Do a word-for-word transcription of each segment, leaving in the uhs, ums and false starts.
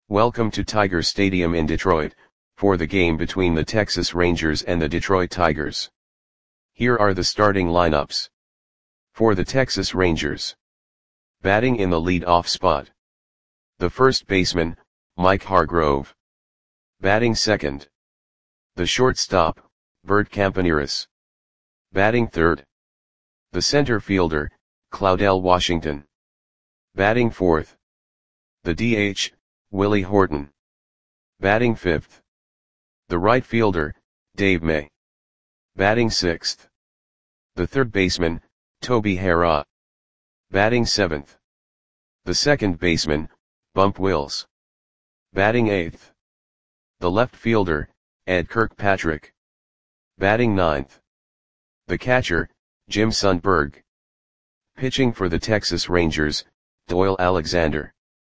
Welcome to Tiger Stadium in Detroit, for the game between the Texas Rangers and the Detroit Tigers. Here are the starting lineups. For the Texas Rangers. Batting in the lead-off spot. The first baseman, Mike Hargrove. Batting second. The shortstop, Bert Campaneris. Batting third. The center fielder, Claudell Washington. Batting fourth. The D H, Willie Horton. Batting fifth. The right fielder, Dave May. Batting sixth. The third baseman, Toby Harrah. Batting seventh. The second baseman, Bump Wills. Batting eighth. The left fielder, Ed Kirkpatrick. Batting ninth. The catcher, Jim Sundberg. Pitching for the Texas Rangers, Doyle Alexander.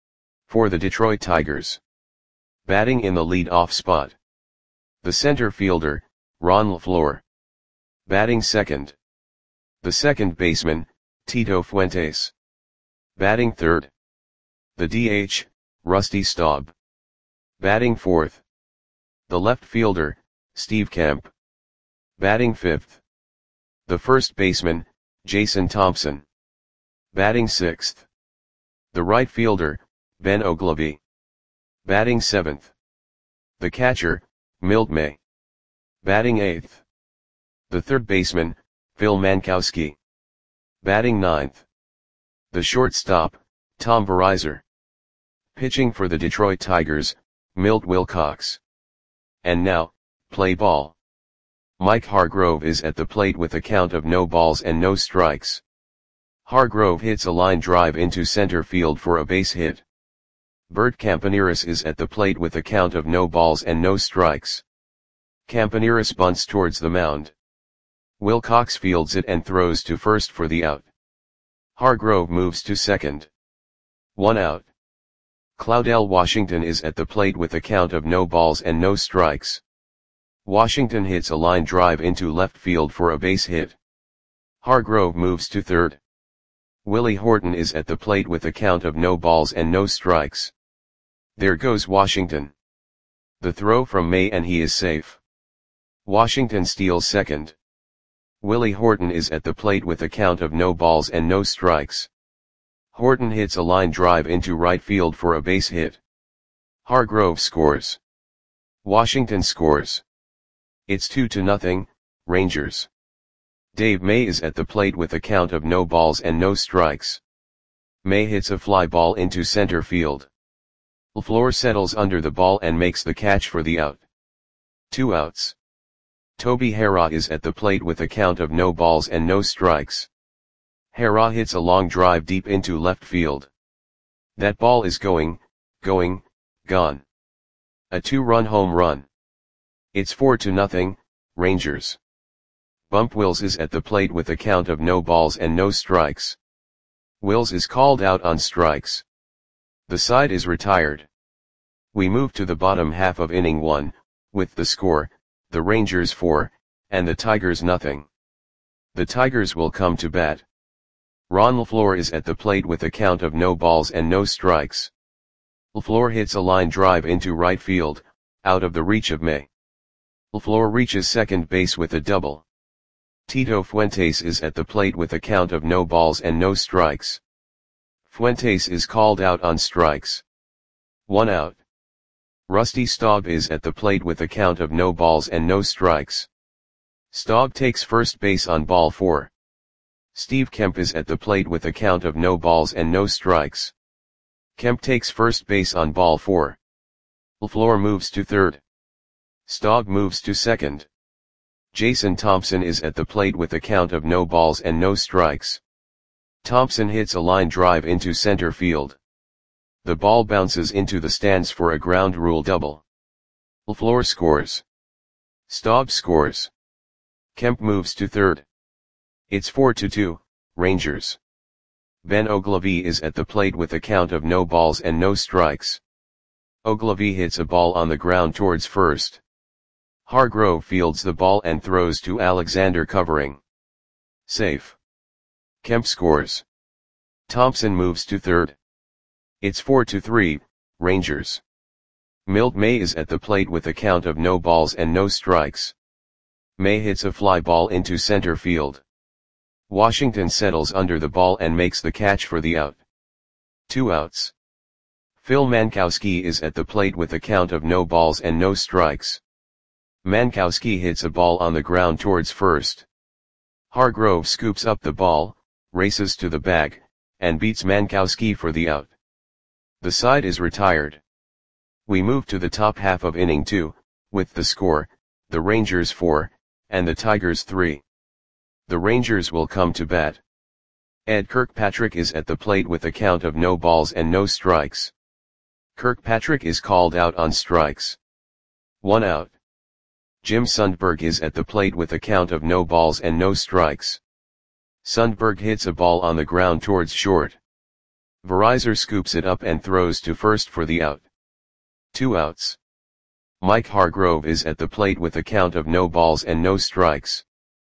For the Detroit Tigers. Batting in the lead-off spot. The center fielder, Ron LaFleur. Batting second. The second baseman, Tito Fuentes. Batting third. The D H, Rusty Staub. Batting fourth. The left fielder, Steve Kemp. Batting fifth. The first baseman, Jason Thompson. Batting sixth. The right fielder, Ben Oglivie. Batting seventh. The catcher, Milt May. Batting eighth. The third baseman, Phil Mankowski. Batting ninth. The shortstop, Tom Verizar. Pitching for the Detroit Tigers, Milt Wilcox. And now, play ball. Mike Hargrove is at the plate with a count of no balls and no strikes. Hargrove hits a line drive into center field for a base hit. Bert Campaneris is at the plate with a count of no balls and no strikes. Campaneris bunts towards the mound. Wilcox fields it and throws to first for the out. Hargrove moves to second. One out. Claudell Washington is at the plate with a count of no balls and no strikes. Washington hits a line drive into left field for a base hit. Hargrove moves to third. Willie Horton is at the plate with a count of no balls and no strikes. There goes Washington. The throw from May and he is safe. Washington steals second. Willie Horton is at the plate with a count of no balls and no strikes. Horton hits a line drive into right field for a base hit. Hargrove scores. Washington scores. It's two to nothing, Rangers. Dave May is at the plate with a count of no balls and no strikes. May hits a fly ball into center field. LaFleur settles under the ball and makes the catch for the out. Two outs. Toby Harrah is at the plate with a count of no balls and no strikes. Harrah hits a long drive deep into left field. That ball is going, going, gone. A two-run home run. It's four to nothing, Rangers. Bump Wills is at the plate with a count of no balls and no strikes. Wills is called out on strikes. The side is retired. We move to the bottom half of inning one, with the score, the Rangers four, and the Tigers nothing. The Tigers will come to bat. Ron LaFleur is at the plate with a count of no balls and no strikes. LaFleur hits a line drive into right field, out of the reach of May. LaFleur reaches second base with a double. Tito Fuentes is at the plate with a count of no balls and no strikes. Fuentes is called out on strikes. One out. Rusty Staub is at the plate with a count of no balls and no strikes. Staub takes first base on ball four. Steve Kemp is at the plate with a count of no balls and no strikes. Kemp takes first base on ball four. LaFleur moves to third. Staub moves to second. Jason Thompson is at the plate with a count of no balls and no strikes. Thompson hits a line drive into center field. The ball bounces into the stands for a ground rule double. LaFleur scores. Staub scores. Kemp moves to third. It's four to two, Rangers. Ben Oglivie is at the plate with a count of no balls and no strikes. Oglivie hits a ball on the ground towards first. Hargrove fields the ball and throws to Alexander covering. Safe. Kemp scores. Thompson moves to third. It's four to three, Rangers. Milt May is at the plate with a count of no balls and no strikes. May hits a fly ball into center field. Washington settles under the ball and makes the catch for the out. Two outs. Phil Mankowski is at the plate with a count of no balls and no strikes. Mankowski hits a ball on the ground towards first. Hargrove scoops up the ball, races to the bag, and beats Mankowski for the out. The side is retired. We move to the top half of inning two, with the score, the Rangers four, and the Tigers three. The Rangers will come to bat. Ed Kirkpatrick is at the plate with a count of no balls and no strikes. Kirkpatrick is called out on strikes. One out. Jim Sundberg is at the plate with a count of no balls and no strikes. Sundberg hits a ball on the ground towards short. Verizor scoops it up and throws to first for the out. Two outs. Mike Hargrove is at the plate with a count of no balls and no strikes.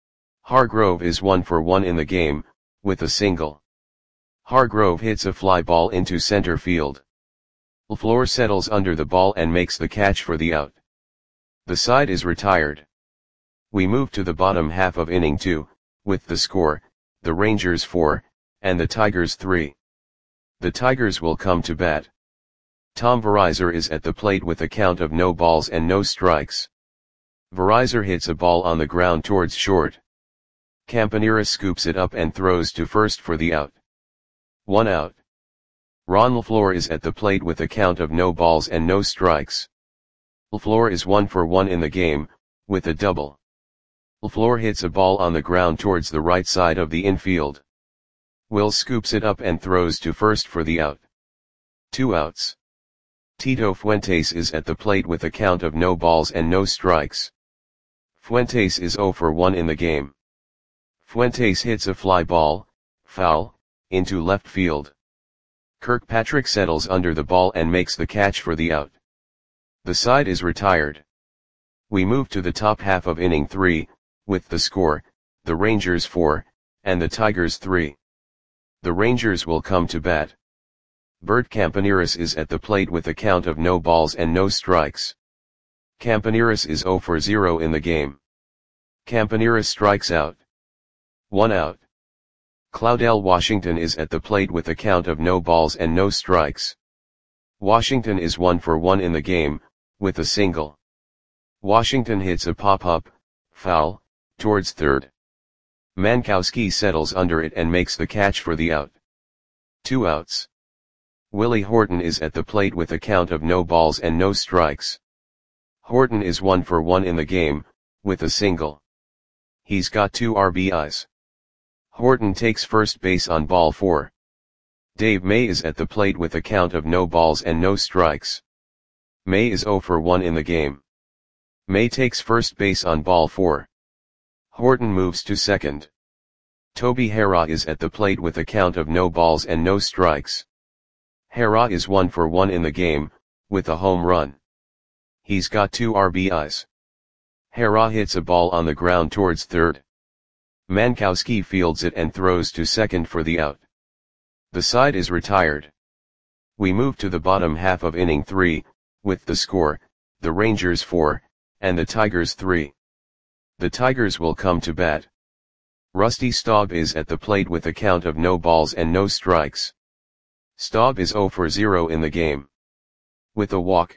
Hargrove is one for one in the game, with a single. Hargrove hits a fly ball into center field. LaFleur settles under the ball and makes the catch for the out. The side is retired. We move to the bottom half of inning two, with the score, the Rangers four, and the Tigers three. The Tigers will come to bat. Tom Verizor is at the plate with a count of no balls and no strikes. Verizor hits a ball on the ground towards short. Campaneris scoops it up and throws to first for the out. One out. Ron LaFleur is at the plate with a count of no balls and no strikes. LaFleur is one for one in the game, with a double. LaFleur hits a ball on the ground towards the right side of the infield. Will scoops it up and throws to first for the out. Two outs. Tito Fuentes is at the plate with a count of no balls and no strikes. Fuentes is zero for one in the game. Fuentes hits a fly ball, foul, into left field. Kirkpatrick settles under the ball and makes the catch for the out. The side is retired. We move to the top half of inning three, with the score, the Rangers four, and the Tigers three. The Rangers will come to bat. Bert Campaneris is at the plate with a count of no balls and no strikes. Campaneris is zero for zero in the game. Campaneris strikes out. One out. Claudel Washington is at the plate with a count of no balls and no strikes. Washington is one for one in the game, with a single. Washington hits a pop-up, foul, towards third. Mankowski settles under it and makes the catch for the out. Two outs. Willie Horton is at the plate with a count of no balls and no strikes. Horton is one for one in the game, with a single. He's got two R B Is. Horton takes first base on ball four. Dave May is at the plate with a count of no balls and no strikes. May is zero for one in the game. May takes first base on ball four. Horton moves to second. Toby Harrah is at the plate with a count of no balls and no strikes. Harrah is one for one in the game, with a home run. He's got two R B Is. Harrah hits a ball on the ground towards third. Mankowski fields it and throws to second for the out. The side is retired. We move to the bottom half of inning three, with the score, the Rangers four, and the Tigers three. The Tigers will come to bat. Rusty Staub is at the plate with a count of no balls and no strikes. Staub is zero for zero in the game. With a walk.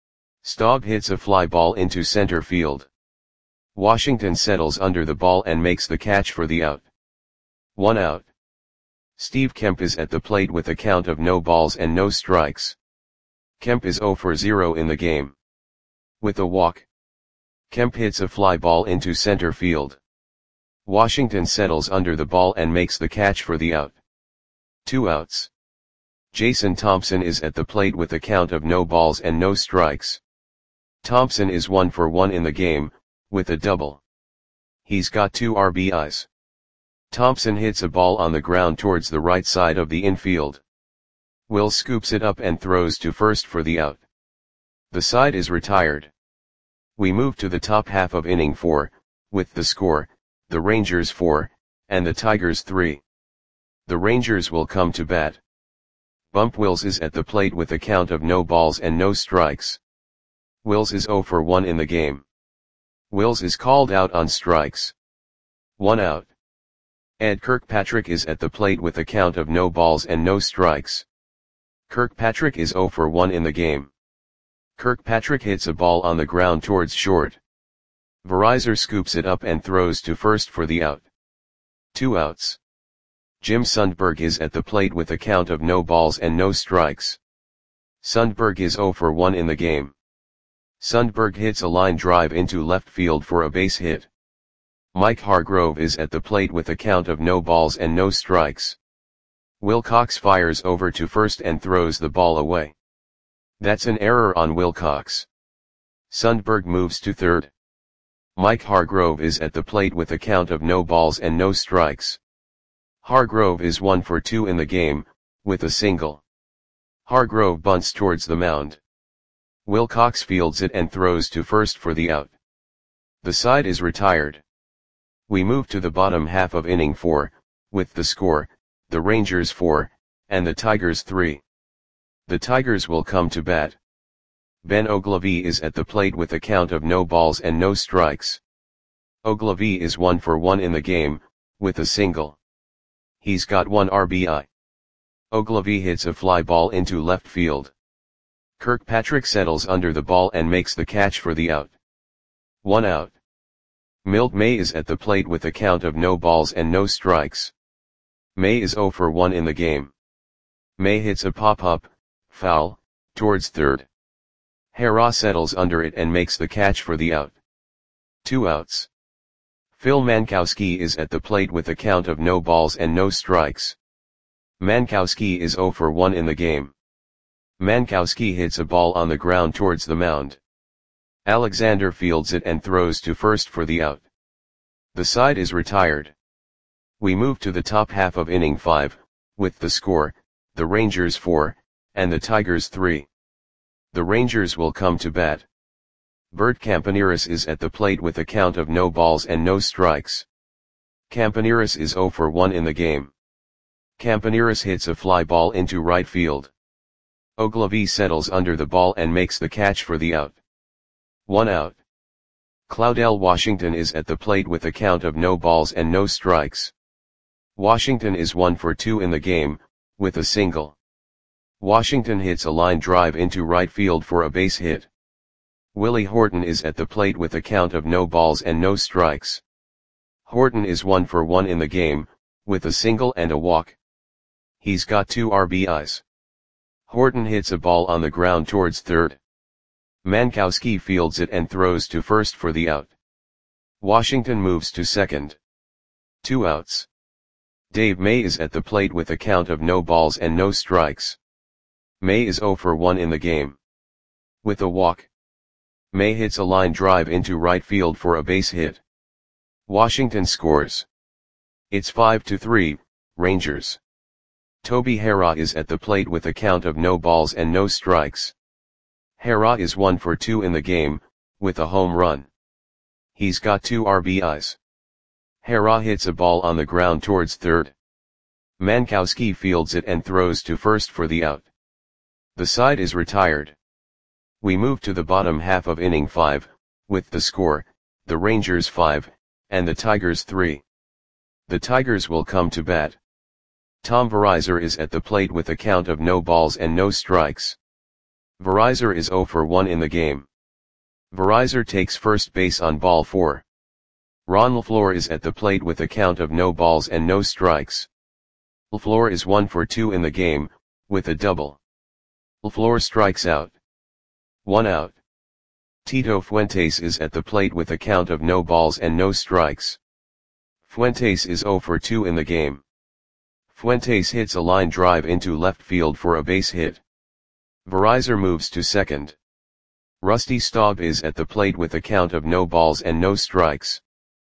Staub hits a fly ball into center field. Washington settles under the ball and makes the catch for the out. One out. Steve Kemp is at the plate with a count of no balls and no strikes. Kemp is zero for zero in the game. With a walk. Kemp hits a fly ball into center field. Washington settles under the ball and makes the catch for the out. Two outs. Jason Thompson is at the plate with a count of no balls and no strikes. Thompson is one for one in the game, with a double. He's got two R B Is. Thompson hits a ball on the ground towards the right side of the infield. Will scoops it up and throws to first for the out. The side is retired. We move to the top half of inning four, with the score, the Rangers four, and the Tigers three. The Rangers will come to bat. Bump Wills is at the plate with a count of no balls and no strikes. Wills is zero for one in the game. Wills is called out on strikes. One out. Ed Kirkpatrick is at the plate with a count of no balls and no strikes. Kirkpatrick is zero for one in the game. Kirkpatrick hits a ball on the ground towards short. Verizor scoops it up and throws to first for the out. Two outs. Jim Sundberg is at the plate with a count of no balls and no strikes. Sundberg is zero for one in the game. Sundberg hits a line drive into left field for a base hit. Mike Hargrove is at the plate with a count of no balls and no strikes. Wilcox fires over to first and throws the ball away. That's an error on Wilcox. Sundberg moves to third. Mike Hargrove is at the plate with a count of no balls and no strikes. Hargrove is one for two in the game, with a single. Hargrove bunts towards the mound. Wilcox fields it and throws to first for the out. The side is retired. We move to the bottom half of inning four, with the score, the Rangers four, and the Tigers three. The Tigers will come to bat. Ben Ogilvie is at the plate with a count of no balls and no strikes. Ogilvie is one for one in the game, with a single. He's got one R B I. Ogilvie hits a fly ball into left field. Kirkpatrick settles under the ball and makes the catch for the out. One out. Milt May is at the plate with a count of no balls and no strikes. May is zero for one in the game. May hits a pop-up, foul, towards third. Hera settles under it and makes the catch for the out. Two outs. Phil Mankowski is at the plate with a count of no balls and no strikes. Mankowski is zero for one in the game. Mankowski hits a ball on the ground towards the mound. Alexander fields it and throws to first for the out. The side is retired. We move to the top half of inning five, with the score, the Rangers four, and the Tigers three. The Rangers will come to bat. Bert Campaneris is at the plate with a count of no balls and no strikes. Campaneris is zero for one in the game. Campaneris hits a fly ball into right field. Ogilvie settles under the ball and makes the catch for the out. One out. Claudel Washington is at the plate with a count of no balls and no strikes. Washington is one for two in the game, with a single. Washington hits a line drive into right field for a base hit. Willie Horton is at the plate with a count of no balls and no strikes. Horton is one for one in the game, with a single and a walk. He's got two R B Is. Horton hits a ball on the ground towards third. Mankowski fields it and throws to first for the out. Washington moves to second. Two outs. Dave May is at the plate with a count of no balls and no strikes. May is zero for one in the game. With a walk. May hits a line drive into right field for a base hit. Washington scores. It's five to three, Rangers. Toby Hera is at the plate with a count of no balls and no strikes. Hera is one for two in the game, with a home run. He's got two R B Is. Hera hits a ball on the ground towards third. Mankowski fields it and throws to first for the out. The side is retired. We move to the bottom half of inning five, with the score, the Rangers five, and the Tigers three. The Tigers will come to bat. Tom Verizor is at the plate with a count of no balls and no strikes. Verizor is zero for one in the game. Verizor takes first base on ball four. Ron LaFleur is at the plate with a count of no balls and no strikes. LaFleur is one for two in the game, with a double. LaFleur strikes out. One out. Tito Fuentes is at the plate with a count of no balls and no strikes. Fuentes is zero for two in the game. Fuentes hits a line drive into left field for a base hit. Verizor moves to second. Rusty Staub is at the plate with a count of no balls and no strikes.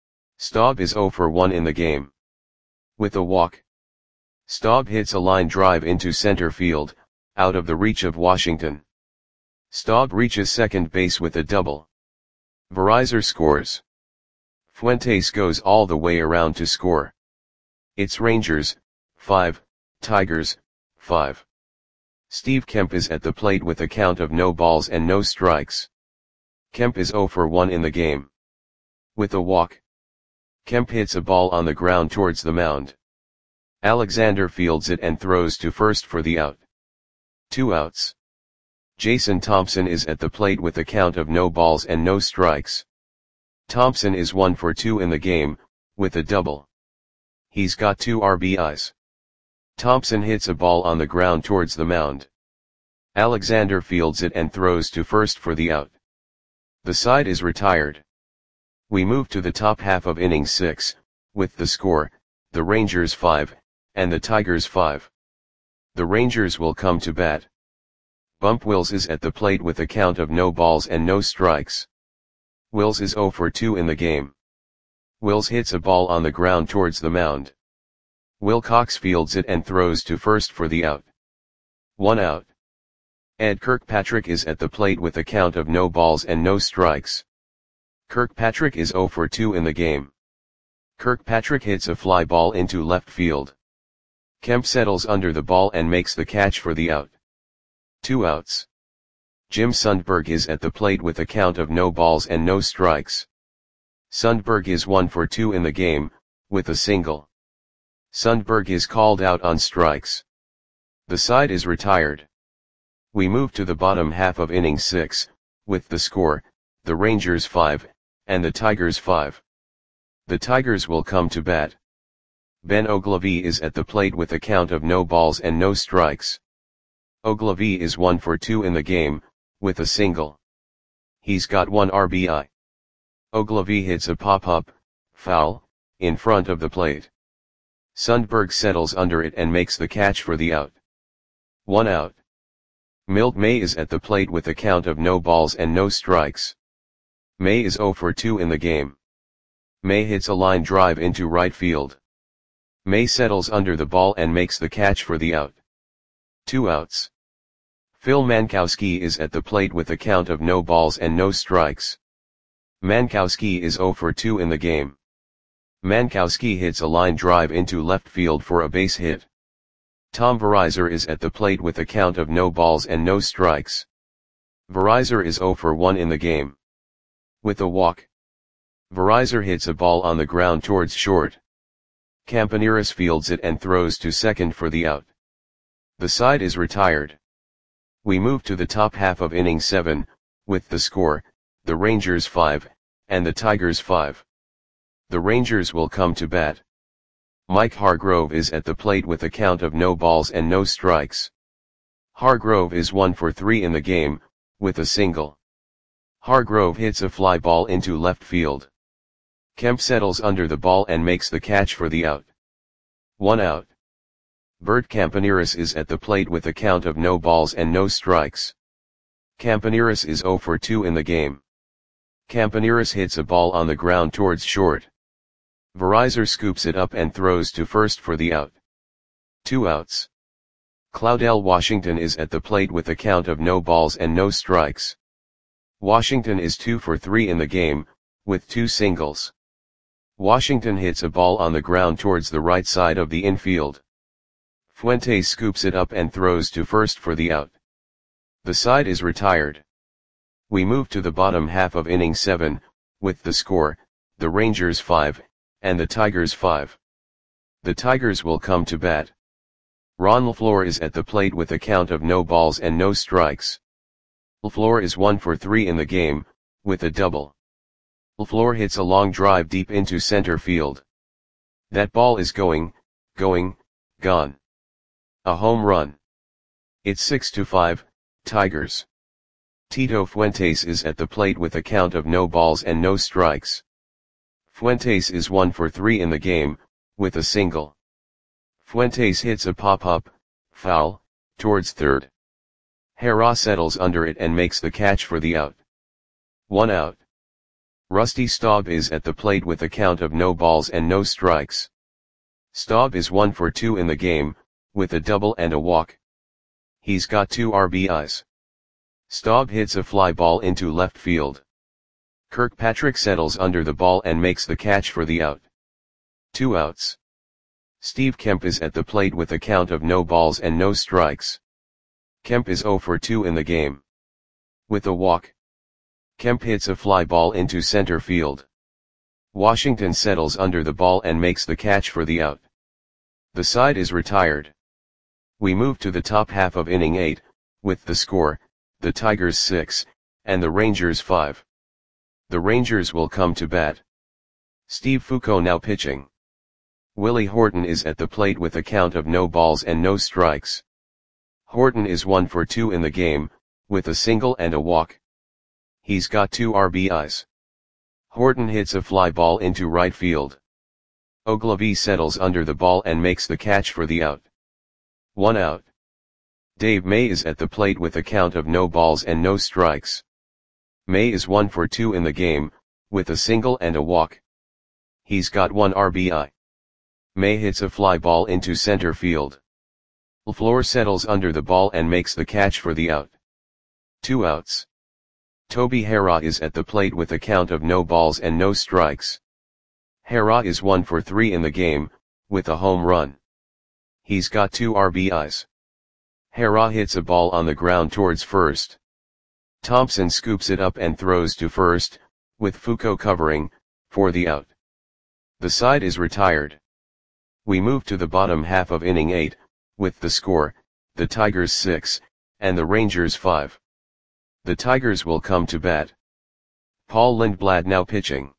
Staub is zero for one in the game. With a walk. Staub hits a line drive into center field, out of the reach of Washington. Staub reaches second base with a double. Verizor scores. Fuentes goes all the way around to score. It's Rangers, five, Tigers, five. Steve Kemp is at the plate with a count of no balls and no strikes. Kemp is zero for one in the game. With a walk. Kemp hits a ball on the ground towards the mound. Alexander fields it and throws to first for the out. Two outs. Jason Thompson is at the plate with a count of no balls and no strikes. Thompson is one for two in the game, with a double. He's got two R B Is. Thompson hits a ball on the ground towards the mound. Alexander fields it and throws to first for the out. The side is retired. We move to the top half of inning six, with the score, the Rangers five, and the Tigers five. The Rangers will come to bat. Bump Wills is at the plate with a count of no balls and no strikes. Wills is zero for two in the game. Wills hits a ball on the ground towards the mound. Wilcox fields it and throws to first for the out. One out. Ed Kirkpatrick is at the plate with a count of no balls and no strikes. Kirkpatrick is zero for two in the game. Kirkpatrick hits a fly ball into left field. Kemp settles under the ball and makes the catch for the out. Two outs. Jim Sundberg is at the plate with a count of no balls and no strikes. Sundberg is one for two in the game, with a single. Sundberg is called out on strikes. The side is retired. We move to the bottom half of inning six, with the score, the Rangers five, and the Tigers five. The Tigers will come to bat. Ben Ogilvie is at the plate with a count of no balls and no strikes. Ogilvie is one for two in the game, with a single. He's got one R B I. Ogilvie hits a pop-up, foul, in front of the plate. Sundberg settles under it and makes the catch for the out. One out. Milt May is at the plate with a count of no balls and no strikes. May is zero for two in the game. May hits a line drive into right field. May settles under the ball and makes the catch for the out. Two outs. Phil Mankowski is at the plate with a count of no balls and no strikes. Mankowski is zero for two in the game. Mankowski hits a line drive into left field for a base hit. Tom Verizor is at the plate with a count of no balls and no strikes. Verizor is zero for one in the game. With a walk. Verizor hits a ball on the ground towards short. Campaneris fields it and throws to second for the out. The side is retired. We move to the top half of inning seven, with the score, the Rangers five, and the Tigers five. The Rangers will come to bat. Mike Hargrove is at the plate with a count of no balls and no strikes. Hargrove is one for three in the game, with a single. Hargrove hits a fly ball into left field. Kemp settles under the ball and makes the catch for the out. One out. Bert Campaneris is at the plate with a count of no balls and no strikes. Campaneris is zero for two in the game. Campaneris hits a ball on the ground towards short. Verizor scoops it up and throws to first for the out. Two outs. Claudel Washington is at the plate with a count of no balls and no strikes. Washington is two for three in the game, with two singles. Washington hits a ball on the ground towards the right side of the infield. Fuentes scoops it up and throws to first for the out. The side is retired. We move to the bottom half of inning seven, with the score, the Rangers five, and the Tigers five. The Tigers will come to bat. Ron LaFleur is at the plate with a count of no balls and no strikes. LaFleur is one for three in the game, with a double. LaFleur hits a long drive deep into center field. That ball is going, going, gone. A home run. It's six to five, Tigers. Tito Fuentes is at the plate with a count of no balls and no strikes. Fuentes is one for three in the game, with a single. Fuentes hits a pop-up, foul, towards third. Hera settles under it and makes the catch for the out. One out. Rusty Staub is at the plate with a count of no balls and no strikes. Staub is one for two in the game, with a double and a walk. He's got two R B Is. Staub hits a fly ball into left field. Kirkpatrick settles under the ball and makes the catch for the out. Two outs. Steve Kemp is at the plate with a count of no balls and no strikes. Kemp is zero for two in the game. With a walk. Kemp hits a fly ball into center field. Washington settles under the ball and makes the catch for the out. The side is retired. We move to the top half of inning eight, with the score, the Tigers six, and the Rangers five. The Rangers will come to bat. Steve Fuco now pitching. Willie Horton is at the plate with a count of no balls and no strikes. Horton is one for two in the game, with a single and a walk. He's got two R B Is. Horton hits a fly ball into right field. Ogilvie settles under the ball and makes the catch for the out. One out. Dave May is at the plate with a count of no balls and no strikes. May is one for two in the game, with a single and a walk. He's got one R B I. May hits a fly ball into center field. LaFleur settles under the ball and makes the catch for the out. Two outs. Toby Harrah is at the plate with a count of no balls and no strikes. Harrah is one for three in the game, with a home run. He's got two R B Is. Harrah hits a ball on the ground towards first. Thompson scoops it up and throws to first, with Fuco covering, for the out. The side is retired. We move to the bottom half of inning eight, with the score, the Tigers six, and the Rangers five. The Tigers will come to bat. Paul Lindblad now pitching.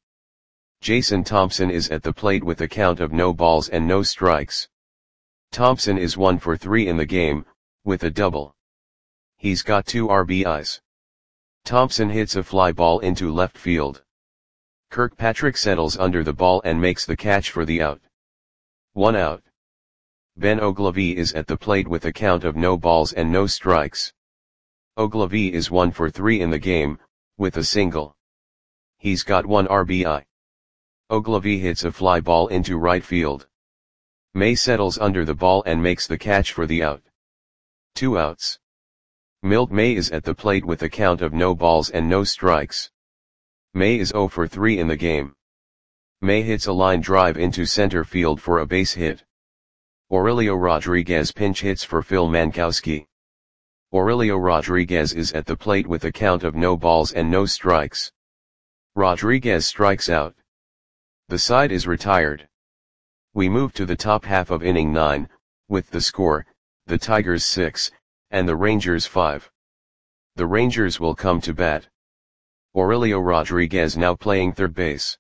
Jason Thompson is at the plate with a count of no balls and no strikes. Thompson is one for three in the game, with a double. He's got two R B Is. Thompson hits a fly ball into left field. Kirkpatrick settles under the ball and makes the catch for the out. One out. Ben Ogilvie is at the plate with a count of no balls and no strikes. Ogilvie is one for three in the game, with a single. He's got one R B I. Ogilvie hits a fly ball into right field. May settles under the ball and makes the catch for the out. Two outs. Milt May is at the plate with a count of no balls and no strikes. May is zero for three in the game. May hits a line drive into center field for a base hit. Aurelio Rodriguez pinch hits for Phil Mankowski. Aurelio Rodriguez is at the plate with a count of no balls and no strikes. Rodriguez strikes out. The side is retired. We move to the top half of inning nine, with the score, the Tigers six, and the Rangers five. The Rangers will come to bat. Aurelio Rodriguez now playing third base.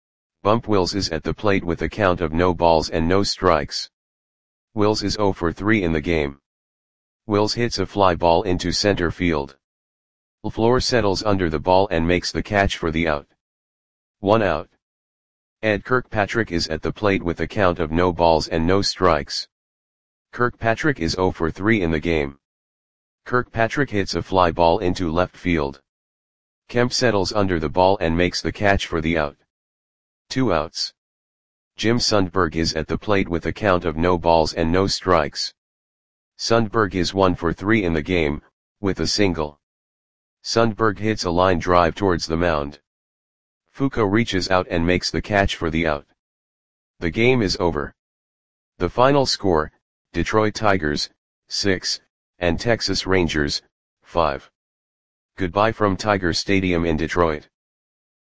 Bump Wills is at the plate with a count of no balls and no strikes. Wills is zero for three in the game. Wills hits a fly ball into center field. LaFleur settles under the ball and makes the catch for the out. One out. Ed Kirkpatrick is at the plate with a count of no balls and no strikes. Kirkpatrick is zero for three in the game. Kirkpatrick hits a fly ball into left field. Kemp settles under the ball and makes the catch for the out. Two outs. Jim Sundberg is at the plate with a count of no balls and no strikes. Sundberg is one for three in the game, with a single. Sundberg hits a line drive towards the mound. Fuco reaches out and makes the catch for the out. The game is over. The final score, Detroit Tigers, six, and Texas Rangers, five. Goodbye from Tiger Stadium in Detroit.